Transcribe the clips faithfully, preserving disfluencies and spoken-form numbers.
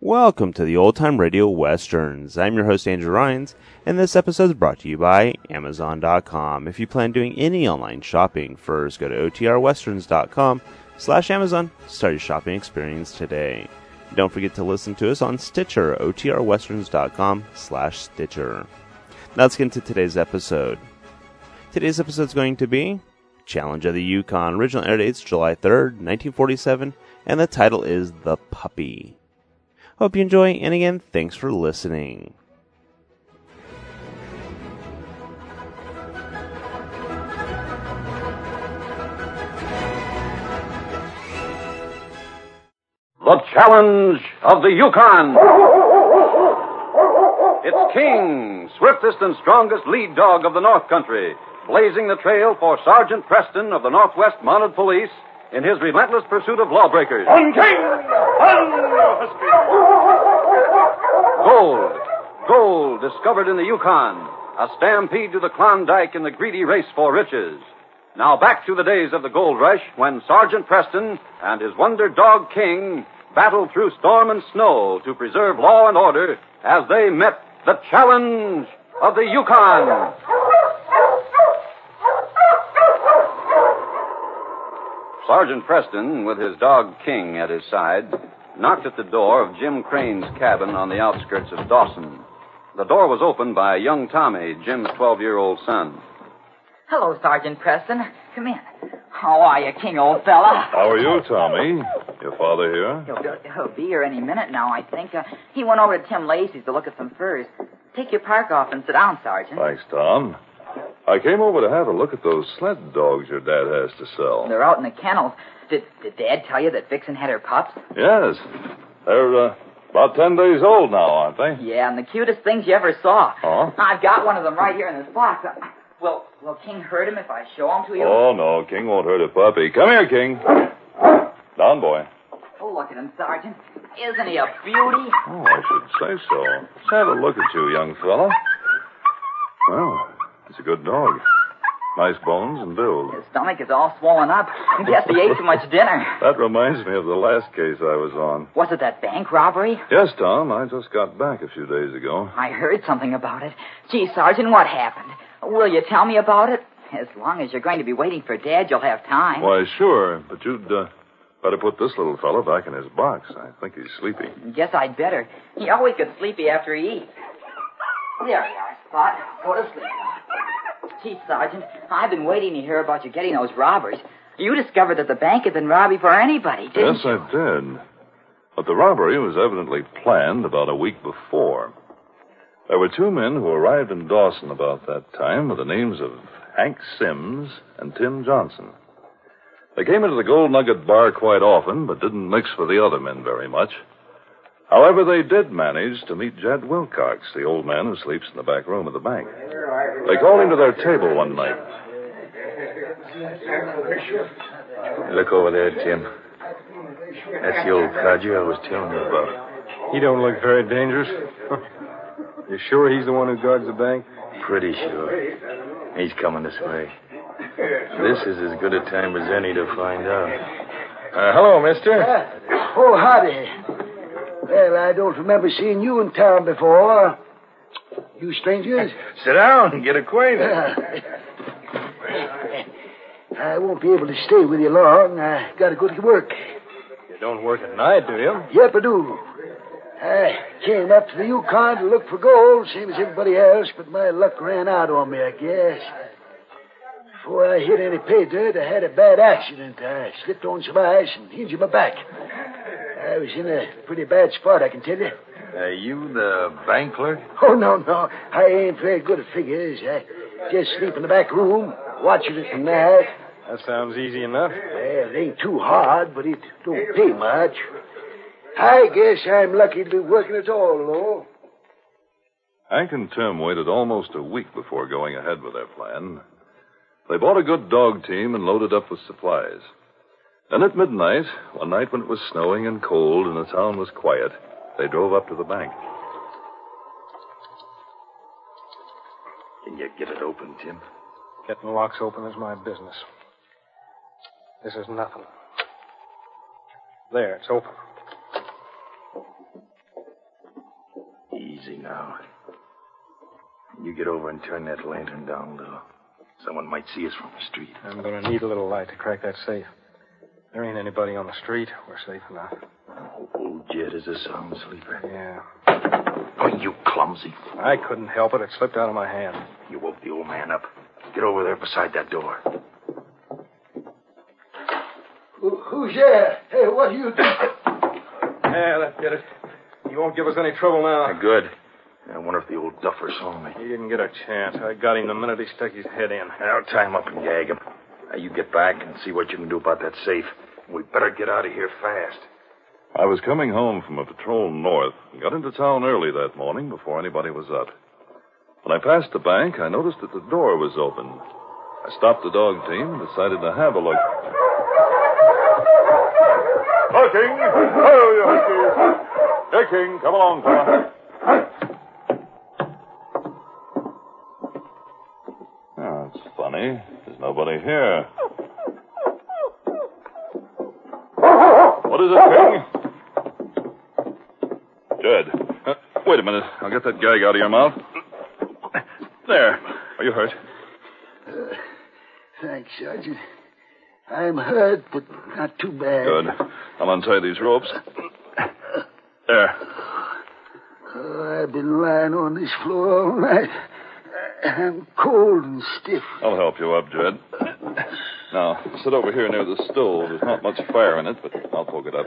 Welcome to the Old Time Radio Westerns. I'm your host, Andrew Rhynes, and this episode is brought to you by Amazon dot com. If you plan doing any online shopping, first go to O T R westerns dot com slash Amazon. Start your shopping experience today. Don't forget to listen to us on Stitcher, O T R westerns dot com slash Stitcher. Now let's get into today's episode. Today's episode is going to be Challenge of the Yukon. Original air date's July third, nineteen forty-seven, and the title is The Puppy. Hope you enjoy, and again, thanks for listening. The Challenge of the Yukon. It's King, swiftest and strongest lead dog of the North Country, blazing the trail for Sergeant Preston of the Northwest Mounted Police in his relentless pursuit of lawbreakers. On King! On Husky! Gold. Gold discovered in the Yukon. A stampede to the Klondike in the greedy race for riches. Now back to the days of the gold rush when Sergeant Preston and his wonder dog King battled through storm and snow to preserve law and order as they met the challenge of the Yukon. Sergeant Preston, with his dog King at his side, knocked at the door of Jim Crane's cabin on the outskirts of Dawson. The door was opened by young Tommy, Jim's twelve-year-old son. Hello, Sergeant Preston. Come in. How are you, King, old fella? How are you, Tommy? Your father here? He'll, he'll be here any minute now, I think. Uh, he went over to Tim Lacey's to look at some furs. Take your park off and sit down, Sergeant. Thanks, Tom. I came over to have a look at those sled dogs your dad has to sell. They're out in the kennels. Did, did Dad tell you that Vixen had her pups? Yes. They're uh, about ten days old now, aren't they? Yeah, and the cutest things you ever saw. Oh? I've got one of them right here in this box. Uh, will, will King hurt him if I show him to you? Oh, no. King won't hurt a puppy. Come here, King. Down, boy. Oh, look at him, Sergeant. Isn't he a beauty? Oh, I should say so. Let's have a look at you, young fella. Well, he's a good dog. Nice bones and build. His stomach is all swollen up. I guess he ate too much dinner. That reminds me of the last case I was on. Was it that bank robbery? Yes, Tom. I just got back a few days ago. I heard something about it. Gee, Sergeant, what happened? Will you tell me about it? As long as you're going to be waiting for Dad, you'll have time. Why, sure. But you'd uh, better put this little fella back in his box. I think he's sleepy. Guess I'd better. He always gets sleepy after he eats. There you are, Spot. Go to sleep. Gee, Sergeant, I've been waiting to hear about you getting those robbers. You discovered that the bank had been robbing for anybody, didn't yes, you? Yes, I did. But the robbery was evidently planned about a week before. There were two men who arrived in Dawson about that time with the names of Hank Sims and Tim Johnson. They came into the Gold Nugget bar quite often, but didn't mix with the other men very much. However, they did manage to meet Jed Wilcox, the old man who sleeps in the back room of the bank. They called him to their table one night. Look over there, Tim. That's the old codger I was telling you about. He don't look very dangerous. You sure he's the one who guards the bank? Pretty sure. He's coming this way. This is as good a time as any to find out. Uh, hello, mister. Uh, oh, howdy. Well, I don't remember seeing you in town before. You strangers? Sit down and get acquainted. Uh, I won't be able to stay with you long. I gotta go to work. You don't work at night, do you? Yep, I do. I came up to the Yukon to look for gold, same as everybody else, but my luck ran out on me, I guess. Before I hit any pay dirt, I had a bad accident. I slipped on some ice and injured my back. I was in a pretty bad spot, I can tell you. Are you the bank clerk? Oh, no, no. I ain't very good at figures. I just sleep in the back room, watching it from night. That sounds easy enough. Well, it ain't too hard, but it don't pay much. I guess I'm lucky to be working at all, though. Hank and Tim waited almost a week before going ahead with their plan. They bought a good dog team and loaded up with supplies. Then at midnight, one night when it was snowing and cold and the town was quiet, they drove up to the bank. Can you get it open, Tim? Getting locks open is my business. This is nothing. There, it's open. now. You get over and turn that lantern down a little. Someone might see us from the street. I'm going to need a little light to crack that safe. There ain't anybody on the street. We're safe enough. Old Jed is a sound sleeper. Yeah. Oh, you clumsy fool. I couldn't help it. It slipped out of my hand. You woke the old man up. Get over there beside that door. Who, who's there? Hey, what are you doing? Yeah, that did it. You won't give us any trouble now. Good. I wonder if the old duffer saw me. He didn't get a chance. I got him the minute he stuck his head in. I'll tie him up and gag him. Now, you get back and see what you can do about that safe. We better get out of here fast. I was coming home from a patrol north and got into town early that morning before anybody was up. When I passed the bank, I noticed that the door was open. I stopped the dog team and decided to have a look. King! Oh, you huskies! Hey, King, come along, fella. Oh, it's funny. There's nobody here. What is it, King? Jed. Uh, wait a minute. I'll get that gag out of your mouth. There. Are you hurt? Uh, thanks, Sergeant. I'm hurt, but not too bad. Good. I'll untie these ropes. There. Oh, I've been lying on this floor all night. I'm cold and stiff. I'll help you up, Jed. Now, sit over here near the stove. There's not much fire in it, but I'll poke it up.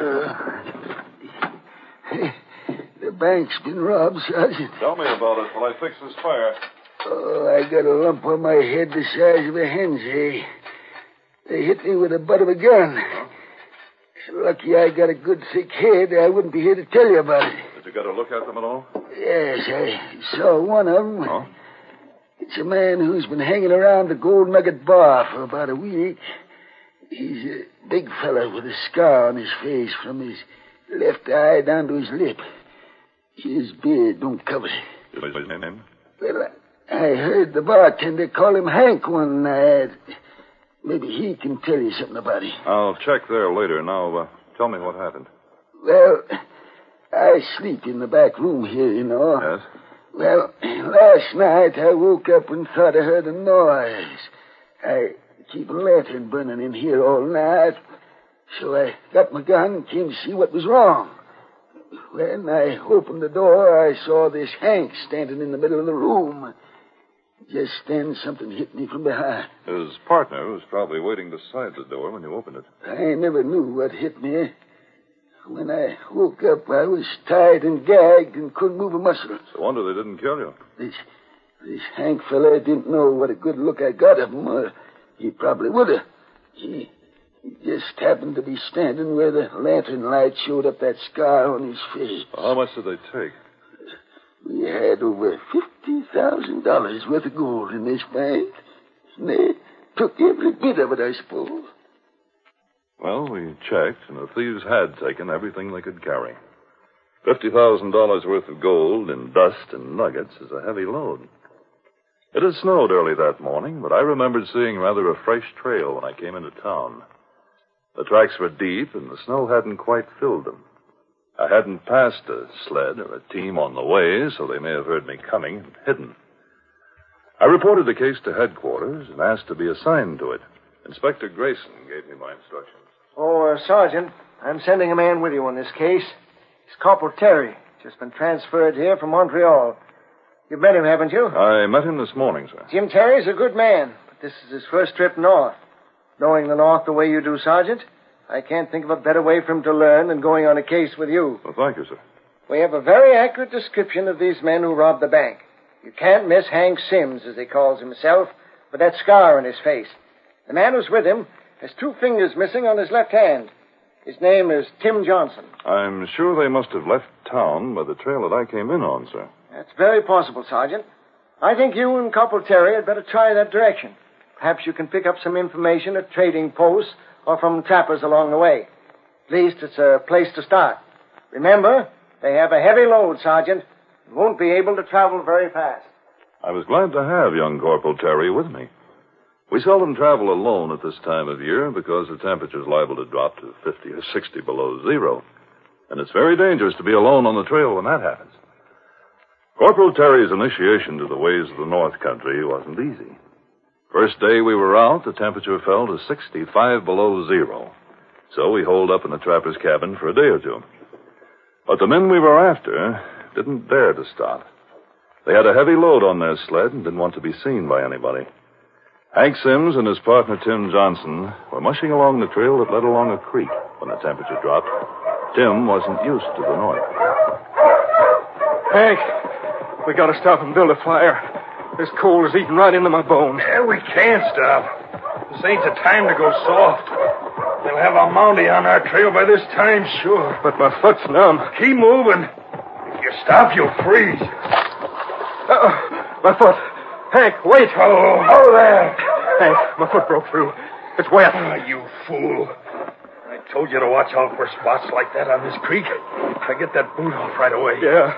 Uh, the bank's been robbed, Sergeant. Tell me about it while I fix this fire. Oh, I got a lump on my head the size of a hen's egg. They hit me with the butt of a gun. Huh? Lucky I got a good thick head. I wouldn't be here to tell you about it. Did you get a look at them at all? Yes, I saw one of them. Huh? It's a man who's been hanging around the Gold Nugget Bar for about a week. He's a big fella with a scar on his face from his left eye down to his lip. His beard don't cover it. What is his name? Well, I heard the bartender call him Hank one night. Maybe he can tell you something about him. I'll check there later. Now, uh, tell me what happened. Well, I sleep in the back room here, you know. Yes? Well, last night I woke up and thought I heard a noise. I keep a lantern burning in here all night, so I got my gun and came to see what was wrong. When I opened the door, I saw this Hank standing in the middle of the room. Just then, something hit me from behind. His partner was probably waiting beside the door when you opened it. I never knew what hit me. When I woke up, I was tied and gagged and couldn't move a muscle. It's a wonder they didn't kill you. This, this Hank fella didn't know what a good look I got of him, or he probably would have. He, he just happened to be standing where the lantern light showed up that scar on his face. Well, how much did they take? We had over fifty thousand dollars worth of gold in this bank. And they took every bit of it, I suppose. Well, we checked, and the thieves had taken everything they could carry. Fifty thousand dollars worth of gold in dust and nuggets is a heavy load. It had snowed early that morning, but I remembered seeing rather a fresh trail when I came into town. The tracks were deep, and the snow hadn't quite filled them. I hadn't passed a sled or a team on the way, so they may have heard me coming and hidden. I reported the case to headquarters and asked to be assigned to it. Inspector Grayson gave me my instructions. Oh, uh, Sergeant, I'm sending a man with you on this case. It's Corporal Terry. Just been transferred here from Montreal. You've met him, haven't you? I met him this morning, sir. Jim Terry's a good man, but this is his first trip north. Knowing the North the way you do, Sergeant, I can't think of a better way for him to learn than going on a case with you. Well, thank you, sir. We have a very accurate description of these men who robbed the bank. You can't miss Hank Sims, as he calls himself, with that scar on his face. The man who's with him has two fingers missing on his left hand. His name is Tim Johnson. I'm sure they must have left town by the trail that I came in on, sir. That's very possible, Sergeant. I think you and Corporal Terry had better try that direction. Perhaps you can pick up some information at trading posts or from trappers along the way. At least it's a place to start. Remember, they have a heavy load, Sergeant, and won't be able to travel very fast. I was glad to have young Corporal Terry with me. We seldom travel alone at this time of year because the temperature's liable to drop to fifty or sixty below zero. And it's very dangerous to be alone on the trail when that happens. Corporal Terry's initiation to the ways of the North Country wasn't easy. First day we were out, the temperature fell to sixty-five below zero. So we holed up in the trapper's cabin for a day or two. But the men we were after didn't dare to stop. They had a heavy load on their sled and didn't want to be seen by anybody. Hank Sims and his partner Tim Johnson were mushing along the trail that led along a creek when the temperature dropped. Tim wasn't used to the north. Hank, we gotta stop and build a fire. This cold is eating right into my bones. Yeah, we can't stop. This ain't the time to go soft. They'll have a Mountie on our trail by this time, sure. But my foot's numb. Keep moving. If you stop, you'll freeze. Uh-oh, my foot. Hank, wait. Oh, oh there. Hank, my foot broke through. It's wet. Oh, you fool. I told you to watch out for spots like that on this creek. I get that boot off right away. Yeah.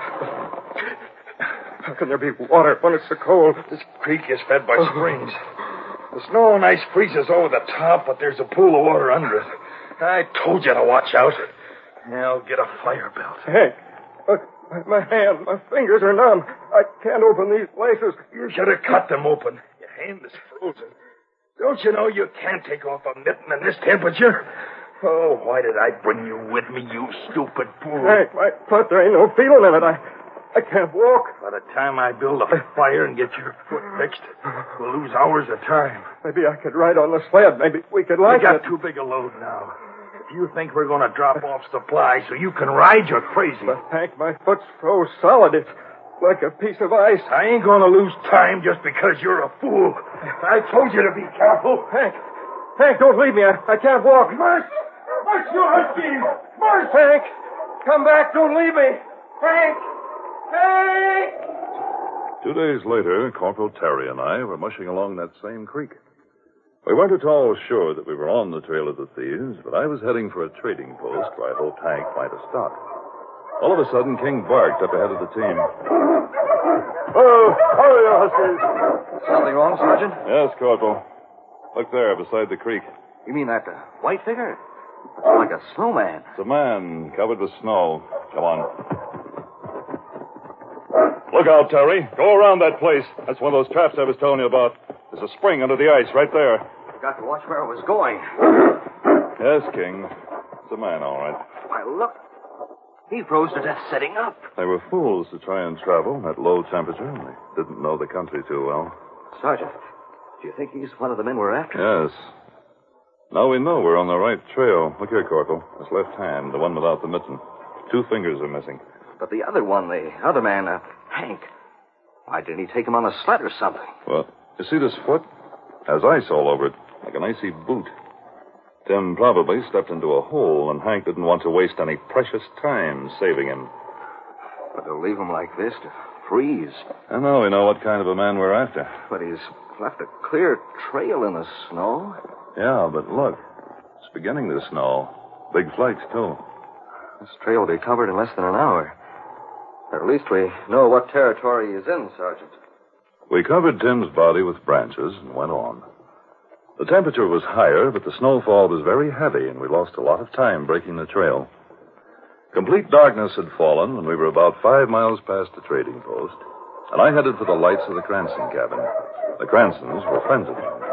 How can there be water when it's so cold? This creek is fed by springs. The snow and ice freezes over the top, but there's a pool of water under it. I told you to watch out. Now get a fire belt. Hank, look, my hand, my fingers are numb. I can't open these laces. You should have cut them open. Your hand is frozen. Don't you know you can't take off a mitten in this temperature? Oh, why did I bring you with me, you stupid fool? Hank, my foot, there ain't no feeling in it. I... I can't walk. By the time I build a fire and get your foot fixed, we'll lose hours of time. Maybe I could ride on the sled. Maybe we could like You it. got too big a load now. If you think we're going to drop off supply so you can ride, you're crazy. But, Hank, my foot's so solid. It's like a piece of ice. I ain't going to lose time just because you're a fool. I told you to be careful. Hank, Hank, don't leave me. I, I can't walk. March! March, you husky! March! Hank, come back. Don't leave me. Hank! Hank! Two days later, Corporal Terry and I were mushing along that same creek. We weren't at all sure that we were on the trail of the thieves, but I was heading for a trading post where I hoped Hank might have stopped. All of a sudden, King barked up ahead of the team. Oh, hurry, you huskies. Something wrong, Sergeant? Yes, Corporal. Look there, beside the creek. You mean that uh, white figure? It's like a snowman. It's a man covered with snow. Come on. Look out, Terry. Go around that place. That's one of those traps I was telling you about. There's a spring under the ice right there. Got to watch where it was going. Yes, King. It's a man, all right. Why, look. He froze to death sitting up. They were fools to try and travel at low temperature. They didn't know the country too well. Sergeant, do you think he's one of the men we're after? Yes. Now we know we're on the right trail. Look here, Corporal. His left hand, the one without the mitten. Two fingers are missing. But the other one, the other man, uh, Hank, why didn't he take him on a sled or something? Well, you see this foot? Has ice all over it, like an icy boot. Tim probably stepped into a hole, and Hank didn't want to waste any precious time saving him. But to leave him like this, to freeze. And now we know what kind of a man we're after. But he's left a clear trail in the snow. Yeah, but look. It's beginning to snow. Big flakes, too. This trail will be covered in less than an hour. Or at least we know what territory he's in, Sergeant. We covered Tim's body with branches and went on. The temperature was higher, but the snowfall was very heavy, and we lost a lot of time breaking the trail. Complete darkness had fallen when we were about five miles past the trading post, and I headed for the lights of the Cranston cabin. The Cranstons were friends of mine.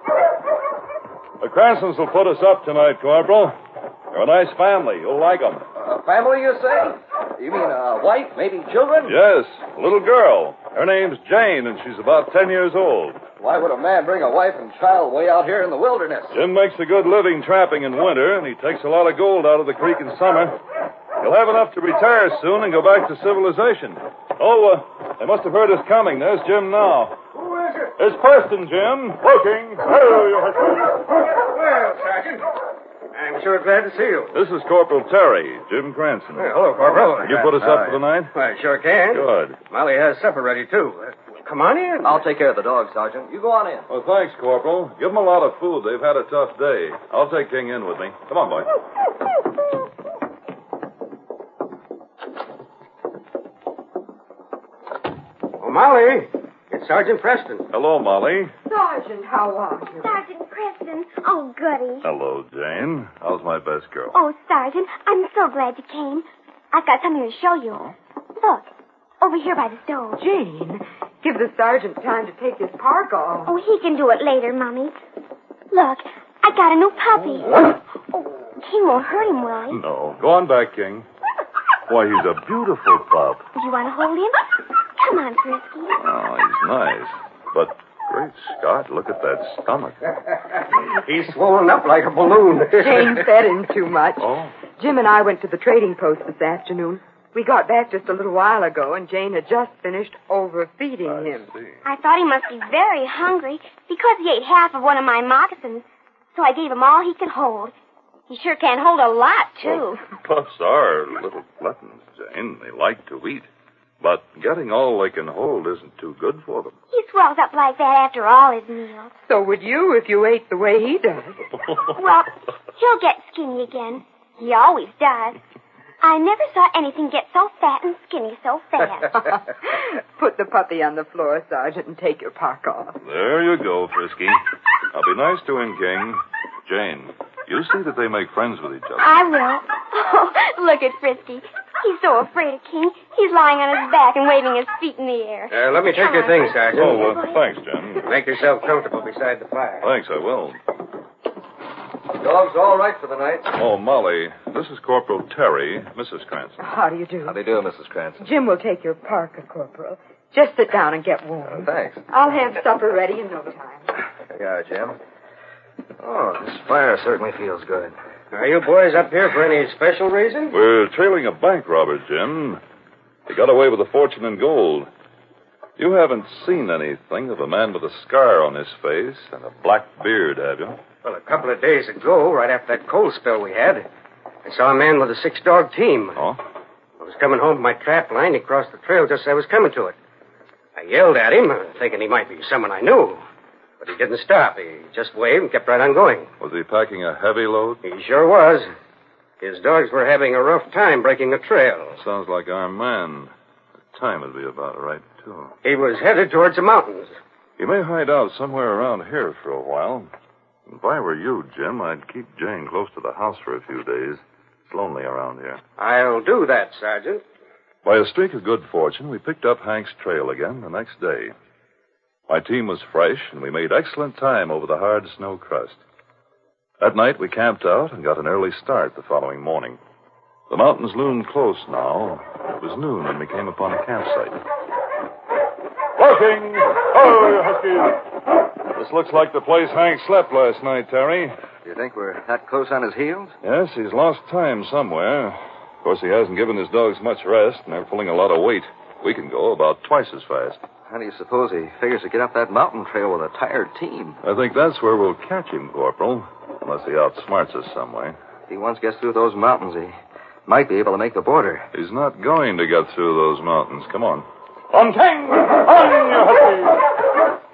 The Cranstons will put us up tonight, Corporal. They're a nice family. You'll like them. A family, you say? You mean a wife, maybe children? Yes, a little girl. Her name's Jane, and she's about ten years old. Why would a man bring a wife and child way out here in the wilderness? Jim makes a good living trapping in winter, and he takes a lot of gold out of the creek in summer. He'll have enough to retire soon and go back to civilization. Oh, uh, they must have heard us coming. There's Jim now. Who is it? It's Preston, Jim. Working. Oh, you Well, Sergeant, I'm sure glad to see you. This is Corporal Terry, Jim Cranston. Well, hello, Corporal. Can you put us up for the night? I sure can. Good. Molly has supper ready, too. Uh, come on in. I'll take care of the dog, Sergeant. You go on in. Well, thanks, Corporal. Give them a lot of food. They've had a tough day. I'll take King in with me. Come on, boy. Oh, Molly, it's Sergeant Preston. Hello, Molly. Sergeant, how are you? Sergeant Preston. Oh, goody. Hello, Jane. How's my best girl? Oh, Sergeant, I'm so glad you came. I've got something to show you. Look, Over here by the stove. Jane, give the sergeant time to take his park off. Oh, he can do it later, Mummy. Look, I got a new puppy. Oh, King won't hurt him, will he? No. Go on back, King. Why, he's a beautiful pup. Do you want to hold him? Come on, Frisky. Oh, he's nice. But, great Scott, look at that stomach. He's swollen up like a balloon. Jane fed him too much. Oh? Jim and I went to the trading post this afternoon. We got back just a little while ago, and Jane had just finished overfeeding I him. see. I thought he must be very hungry because he ate half of one of my moccasins. So I gave him all he could hold. He sure can hold a lot, too. Well, pups are little gluttons, Jane. They like to eat. But getting all they can hold isn't too good for them. He swells up like that after all his meals. So would you if you ate the way he does. Well, he'll get skinny again. He always does. I never saw anything get so fat and skinny so fast. Put the puppy on the floor, Sergeant, and take your park off. There you go, Frisky. I'll be nice to him, King. Jane, you see that they make friends with each other. I will. Oh, look at Frisky. He's so afraid of King. He's lying on his back and waving his feet in the air. Uh, let me take your things, Sergeant. Oh, well, thanks, Jim. Make yourself comfortable beside the fire. Thanks, I will. Dog's all right for the night. Oh, Molly, this is Corporal Terry, Missus Cranston. How do you do? How do you do, Missus Cranston? Jim will take your parka, Corporal. Just sit down and get warm. Uh, thanks. I'll have supper ready in no time. There you are, Jim. Oh, this fire certainly feels good. Are you boys up here for any special reason? We're trailing a bank robber, Jim. He got away with a fortune in gold. You haven't seen anything of a man with a scar on his face and a black beard, have you? Well, a couple of days ago, right after that coal spill we had, I saw a man with a six-dog team. Oh? I was coming home from my trap line. He crossed the trail just as I was coming to it. I yelled at him, thinking he might be someone I knew. But he didn't stop. He just waved and kept right on going. Was he packing a heavy load? He sure was. His dogs were having a rough time breaking the trail. Sounds like our man. The time would be about right, too. He was headed towards the mountains. He may hide out somewhere around here for a while. If I were you, Jim, I'd keep Jane close to the house for a few days. It's lonely around here. I'll do that, Sergeant. By a streak of good fortune, we picked up Hank's trail again the next day. My team was fresh, and we made excellent time over the hard snow crust. That night, we camped out and got an early start the following morning. The mountains loomed close now. It was noon when we came upon a campsite. Working! Oh, you huskies! This looks like the place Hank slept last night, Terry. Do you think we're that close on his heels? Yes, he's lost time somewhere. Of course, he hasn't given his dogs much rest, and they're pulling a lot of weight. We can go about twice as fast. How do you suppose he figures to get up that mountain trail with a tired team? I think that's where we'll catch him, Corporal, unless he outsmarts us some way. If he once gets through those mountains, he might be able to make the border. He's not going to get through those mountains. Come on. On Tang! On, you huskies!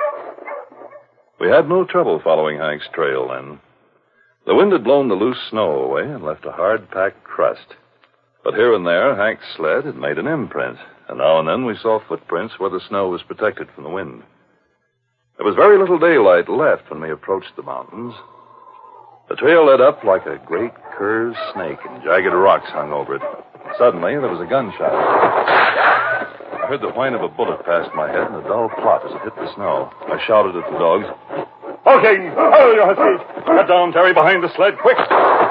We had no trouble following Hank's trail then. The wind had blown the loose snow away and left a hard-packed crust. But here and there, Hank's sled had made an imprint, and now and then we saw footprints where the snow was protected from the wind. There was very little daylight left when we approached the mountains. The trail led up like a great curved snake, and jagged rocks hung over it. Suddenly, there was a gunshot. I heard the whine of a bullet past my head and a dull plop as it hit the snow. I shouted at the dogs. Okay, oh, you huskies! Get down, Terry, behind the sled, quick!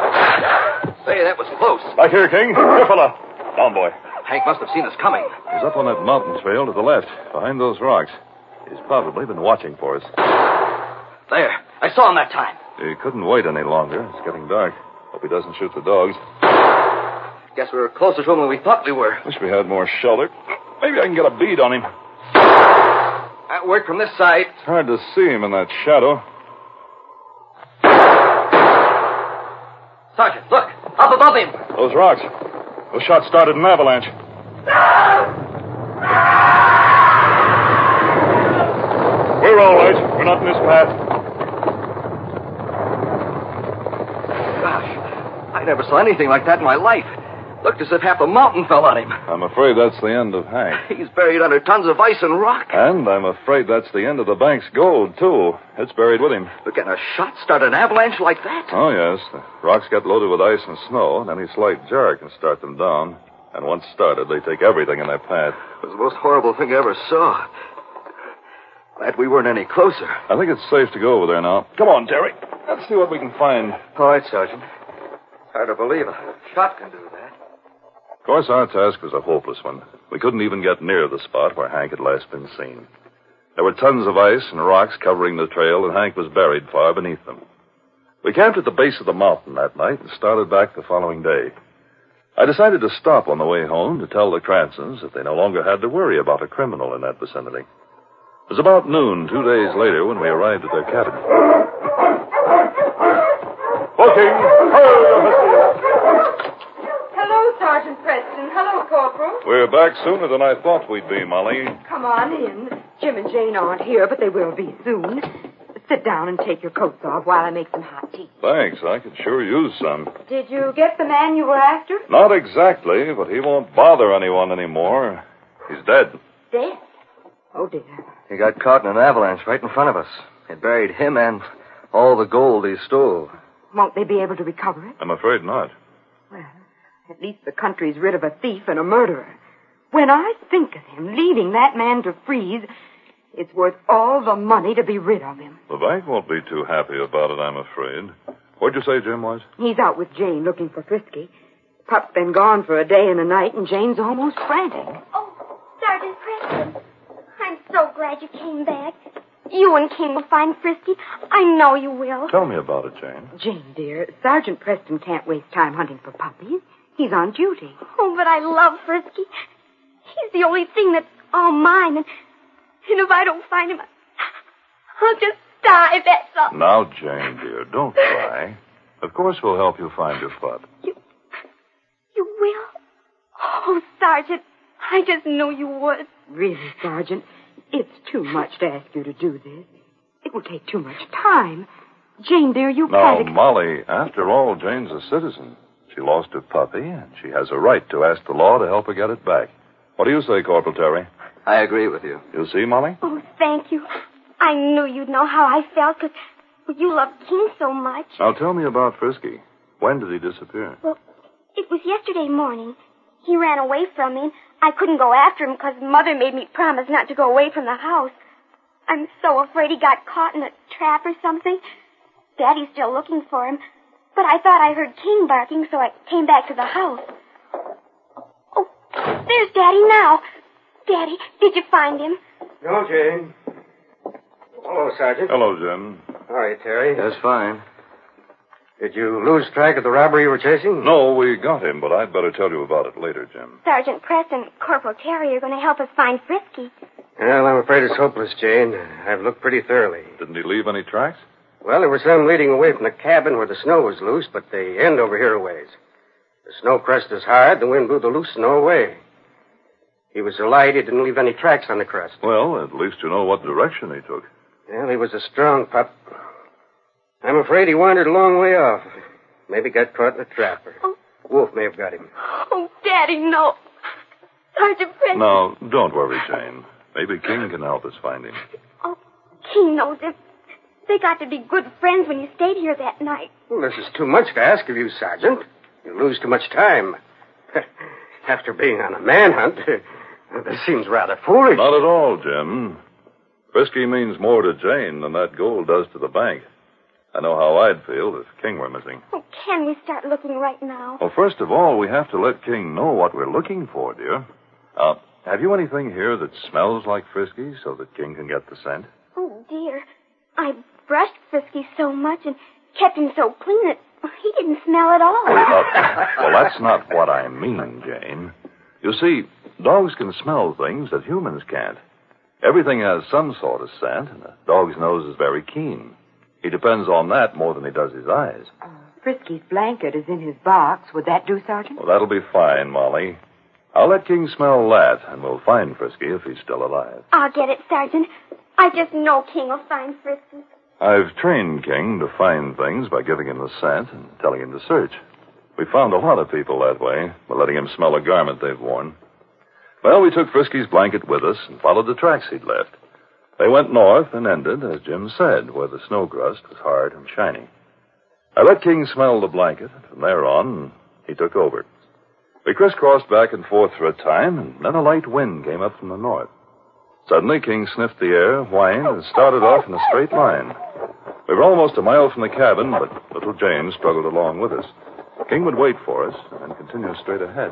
Say, that was close. Back here, King. Here, fella. Down, boy. Hank must have seen us coming. He's up on that mountain trail to the left, behind those rocks. He's probably been watching for us. There. I saw him that time. He couldn't wait any longer. It's getting dark. Hope he doesn't shoot the dogs. Guess we were closer to him than we thought we were. Wish we had more shelter. Maybe I can get a bead on him. That worked from this side. It's hard to see him in that shadow. Sergeant, look. Up above him. Those rocks. Those shots started an avalanche. We're all right. We're not in this path. Gosh, I never saw anything like that in my life. Looked as if half the mountain fell on him. I'm afraid that's the end of Hank. He's buried under tons of ice and rock. And I'm afraid that's the end of the bank's gold, too. It's buried with him. But can a shot start an avalanche like that? Oh, yes. The rocks get loaded with ice and snow, and any slight jar can start them down. And once started, they take everything in their path. It was the most horrible thing I ever saw. Glad we weren't any closer. I think it's safe to go over there now. Come on, Terry. Let's see what we can find. All right, Sergeant. Hard to believe a shot can do that. Of course, our task was a hopeless one. We couldn't even get near the spot where Hank had last been seen. There were tons of ice and rocks covering the trail, and Hank was buried far beneath them. We camped at the base of the mountain that night and started back the following day. I decided to stop on the way home to tell the Cransons that they no longer had to worry about a criminal in that vicinity. It was about noon two days later when we arrived at their cabin. Booking! Hello, Sergeant Preston. Hello, Corporal. We're back sooner than I thought we'd be, Molly. Come on in. Jim and Jane aren't here, but they will be soon. Sit down and take your coats off while I make some hot tea. Thanks. I could sure use some. Did you get the man you were after? Not exactly, but he won't bother anyone anymore. He's dead. Dead? Oh, dear. He got caught in an avalanche right in front of us. It buried him and all the gold he stole. Won't they be able to recover it? I'm afraid not. Well, at least the country's rid of a thief and a murderer. When I think of him leaving that man to freeze, it's worth all the money to be rid of him. The bank won't be too happy about it, I'm afraid. What'd you say Jim was? He's out with Jane looking for Frisky. Pup's been gone for a day and a night, and Jane's almost frantic. Oh, Sergeant Preston, I'm so glad you came back. You and King will find Frisky. I know you will. Tell me about it, Jane. Jane, dear, Sergeant Preston can't waste time hunting for puppies. He's on duty. Oh, but I love Frisky. He's the only thing that's all mine, and, and if I don't find him, I'll just die, that's all. Now, Jane, dear, don't cry. Of course we'll help you find your pup. You, you will? Oh, Sergeant, I just knew you would. Really, Sergeant, it's too much to ask you to do this. It will take too much time. Jane, dear, you Now, can't... Ex- Molly, after all, Jane's a citizen. She lost her puppy, and she has a right to ask the law to help her get it back. What do you say, Corporal Terry? I agree with you. You see, Molly? Oh, thank you. I knew you'd know how I felt, because you love King so much. Now, tell me about Frisky. When did he disappear? Well, it was yesterday morning. He ran away from me, and I couldn't go after him because Mother made me promise not to go away from the house. I'm so afraid he got caught in a trap or something. Daddy's still looking for him, but I thought I heard King barking, so I came back to the house. Oh, there's Daddy now. Daddy, did you find him? No, Jane. Hello, Sergeant. Hello, Jim. All right, Terry. That's fine. Did you lose track of the robber you were chasing? No, we got him, but I'd better tell you about it later, Jim. Sergeant Preston, Corporal Terry are going to help us find Frisky. Well, I'm afraid it's hopeless, Jane. I've looked pretty thoroughly. Didn't he leave any tracks? Well, there were some leading away from the cabin where the snow was loose, but they end over here a ways. The snow crust is hard, the wind blew the loose snow away. He was so light he didn't leave any tracks on the crust. Well, at least you know what direction he took. Well, he was a strong pup. I'm afraid he wandered a long way off. Maybe got caught in a trap. Or Oh. Wolf may have got him. Oh, Daddy, no. Sergeant Preston. No, don't worry, Jane. Maybe King can help us find him. Oh, King knows him. They got to be good friends when you stayed here that night. Well, this is too much to ask of you, Sergeant. You lose too much time. After being on a manhunt, this seems rather foolish. Not at all, Jim. Frisky means more to Jane than that gold does to the bank. I know how I'd feel if King were missing. Oh, can we start looking right now? Well, first of all, we have to let King know what we're looking for, dear. Uh, have you anything here that smells like Frisky so that King can get the scent? Oh, dear. I brushed Frisky so much and kept him so clean that he didn't smell at all. Well, uh, well, that's not what I mean, Jane. You see, dogs can smell things that humans can't. Everything has some sort of scent, and a dog's nose is very keen. He depends on that more than he does his eyes. Uh, Frisky's blanket is in his box. Would that do, Sergeant? Well, that'll be fine, Molly. I'll let King smell that, and we'll find Frisky if he's still alive. I'll get it, Sergeant. I just know King will find Frisky. I've trained King to find things by giving him the scent and telling him to search. We found a lot of people that way by letting him smell a garment they've worn. Well, we took Frisky's blanket with us and followed the tracks he'd left. They went north and ended, as Jim said, where the snow crust was hard and shiny. I let King smell the blanket, and from there on, he took over. We crisscrossed back and forth for a time, and then a light wind came up from the north. Suddenly, King sniffed the air, whined, and started off in a straight line. We were almost a mile from the cabin, but little James struggled along with us. King would wait for us and continue straight ahead.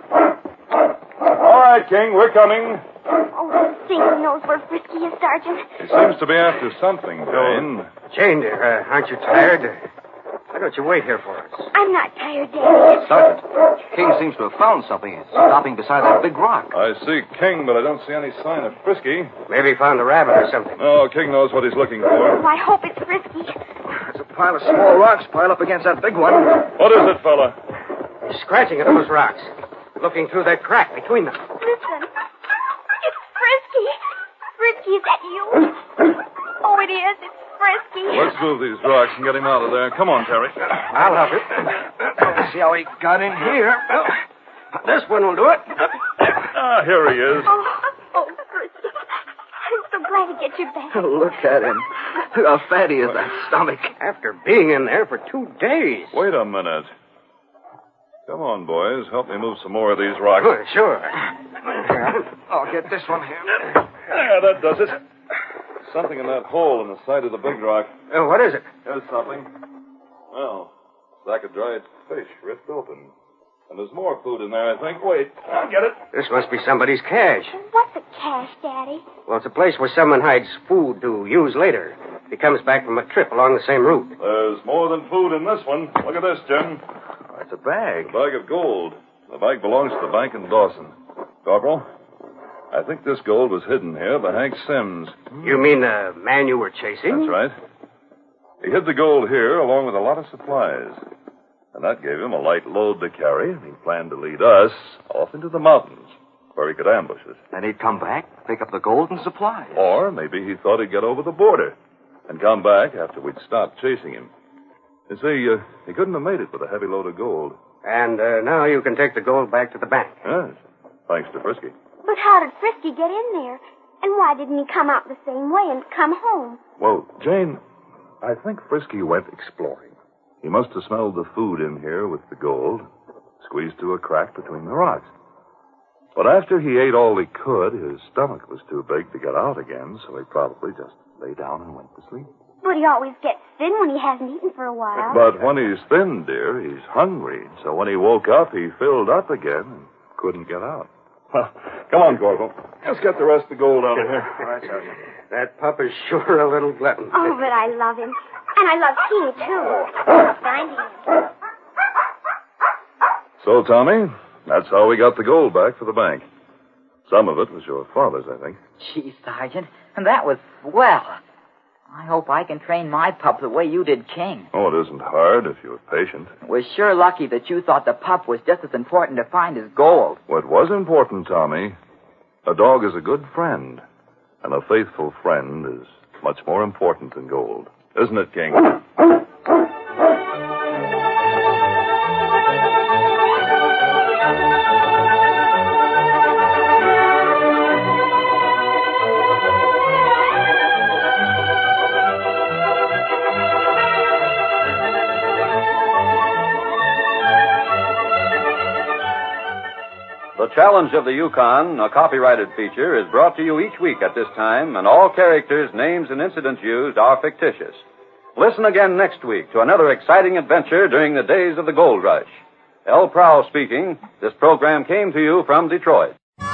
All right, King, we're coming. Oh, I think he knows where Frisky is, Sergeant. He seems to be after something, Jane. Jane, dear, uh, aren't you tired? Why don't you wait here for us? I'm not tired, Daddy. Sergeant, King seems to have found something. He's stopping beside that big rock. I see King, but I don't see any sign of Frisky. Maybe he found a rabbit or something. No, King knows what he's looking for. Oh, I hope it's Frisky. There's a pile of small rocks piled up against that big one. What is it, fella? He's scratching at those rocks, looking through that crack between them. Listen. It's Frisky. Frisky, is that you? Oh, it is. It's Frisky. Let's move these rocks and get him out of there. Come on, Terry. I'll help you. Let's see how he got in here. This one will do it. Ah, here he is. Oh, oh, Frisky. I'm so glad to get you back. Look at him. Look how fat he is, that stomach. After being in there for two days. Wait a minute. Come on, boys. Help me move some more of these rocks. Oh, sure. I'll get this one here. Yeah, that does it. Something in that hole in the side of the big rock. Uh, what is it? There's something. Well, sack of dried fish ripped open. And there's more food in there, I think. Wait, I'll get it. This must be somebody's cache. What's a cache, Daddy? Well, it's a place where someone hides food to use later. He comes back from a trip along the same route. There's more than food in this one. Look at this, Jim. It's a bag. A bag of gold. The bag belongs to the bank in Dawson. Corporal, I think this gold was hidden here by Hank Sims. You mean the man you were chasing? That's right. He hid the gold here along with a lot of supplies. And that gave him a light load to carry, and he planned to lead us off into the mountains where he could ambush us. Then he'd come back, pick up the gold and supplies. Or maybe he thought he'd get over the border and come back after we'd stopped chasing him. You see, uh, he couldn't have made it with a heavy load of gold. And uh, now you can take the gold back to the bank. Yes, thanks to Frisky. But how did Frisky get in there? And why didn't he come out the same way and come home? Well, Jane, I think Frisky went exploring. He must have smelled the food in here with the gold, squeezed through a crack between the rocks. But after he ate all he could, his stomach was too big to get out again, so he probably just lay down and went to sleep. But he always gets thin when he hasn't eaten for a while. But when he's thin, dear, he's hungry. So when he woke up, he filled up again and couldn't get out. Well, come on, Corporal. Let's get the rest of the gold out of here. All right, Sergeant. That pup is sure a little glutton. Oh, but I love him. And I love King, too. Finding him. So, Tommy, that's how we got the gold back for the bank. Some of it was your father's, I think. Gee, Sergeant, and that was swell. I hope I can train my pup the way you did King. Oh, it isn't hard if you're patient. It was sure lucky that you thought the pup was just as important to find as gold. What was important, Tommy, a dog is a good friend, and a faithful friend is much more important than gold. Isn't it, King? The Challenge of the Yukon, a copyrighted feature, is brought to you each week at this time, and all characters, names, and incidents used are fictitious. Listen again next week to another exciting adventure during the days of the gold rush. L. Prowl speaking. This program came to you from Detroit.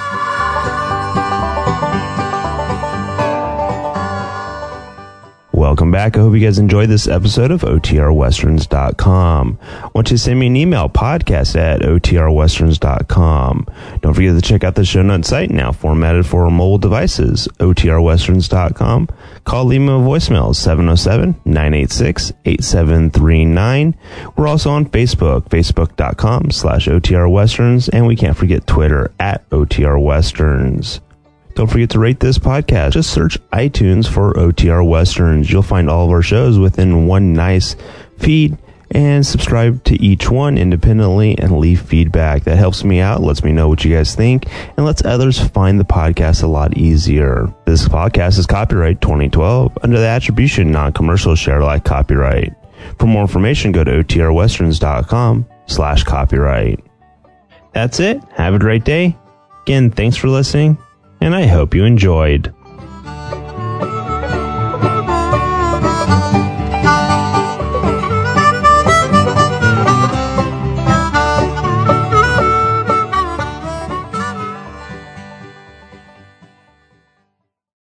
Welcome back. I hope you guys enjoyed this episode of O T R Westerns dot com. Want you to send me an email, podcast at O T R Westerns dot com. Don't forget to check out the show notes site, now formatted for mobile devices, O T R Westerns dot com. Call, leave me a voicemail, seven oh seven, nine eight six, eight seven three nine. We're also on Facebook, facebook.com slash OTRWesterns, and we can't forget Twitter at O T R Westerns. Don't forget to rate this podcast. Just search iTunes for O T R Westerns. You'll find all of our shows within one nice feed, and subscribe to each one independently and leave feedback. That helps me out, lets me know what you guys think, and lets others find the podcast a lot easier. This podcast is copyright twenty twelve under the attribution non-commercial share alike copyright. For more information, go to O T R Westerns dot com slash copyright. That's it. Have a great day. Again, thanks for listening, and I hope you enjoyed.